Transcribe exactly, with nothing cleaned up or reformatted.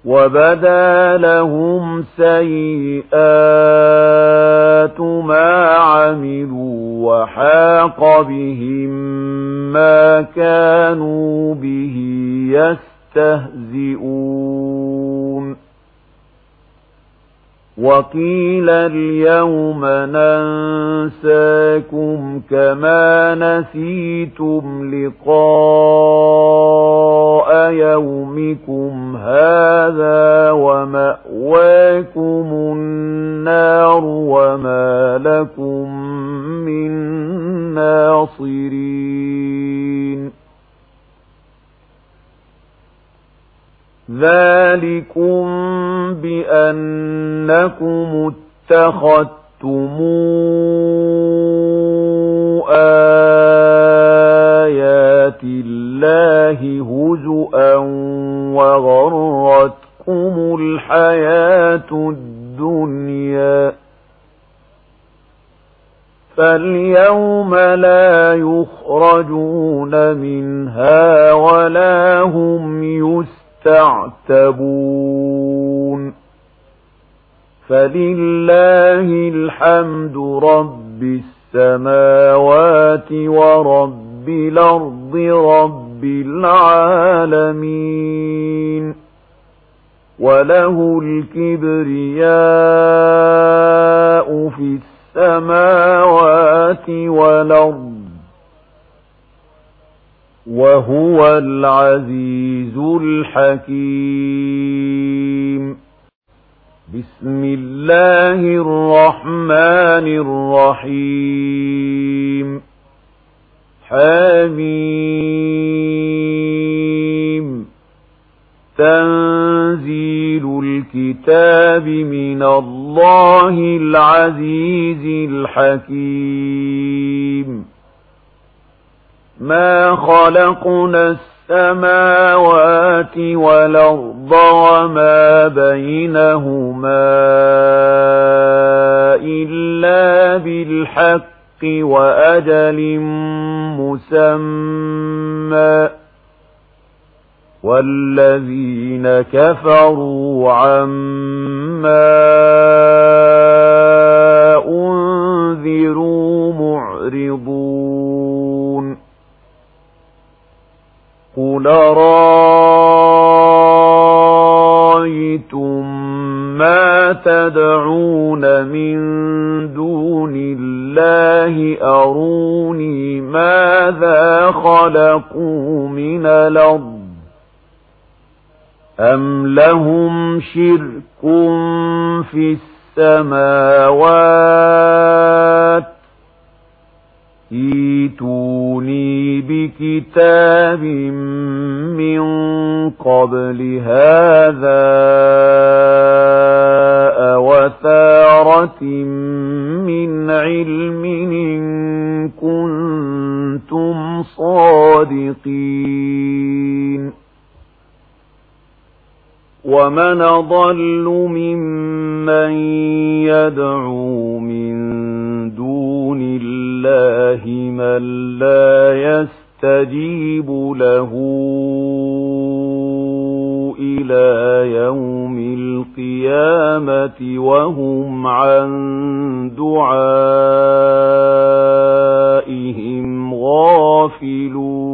وبدا لهم سيئات ما عملوا وحاق بهم ما كانوا به يستهزئون وقيل اليوم ننساكم كما نسيتم لقاء يومكم هذا ومأواكم النار وما لكم من ناصرين ذلكم بأنكم اتخذتم آيات الله هزؤا وغرتكم الحياة الدنيا فاليوم لا يخرجون منها ولا هم يستعتبون فلله الحمد رب السماوات ورب الأرض رب العالمين وله الكبرياء في السماوات والأرض وهو العزيز الحكيم بسم الله الرحمن الرحيم حميم تنزيل الكتاب من الله العزيز الحكيم ما خلقنا السماوات والأرض وما بينهما إلا بالحق وأجل مسمى والذين كفروا عما أنذروا معرضون قل رأيتم ما تدعون من دون الله أروني ماذا خلقوا من الأرض أم لهم شرك في السماوات ائتوني بكتاب من قبل هذا أوثارة من علم إن كنتم صادقين ومن أضل ممن يدعو من دون الله من لا يستجيب له إلى يوم القيامة وهم عن دعائهم غافلون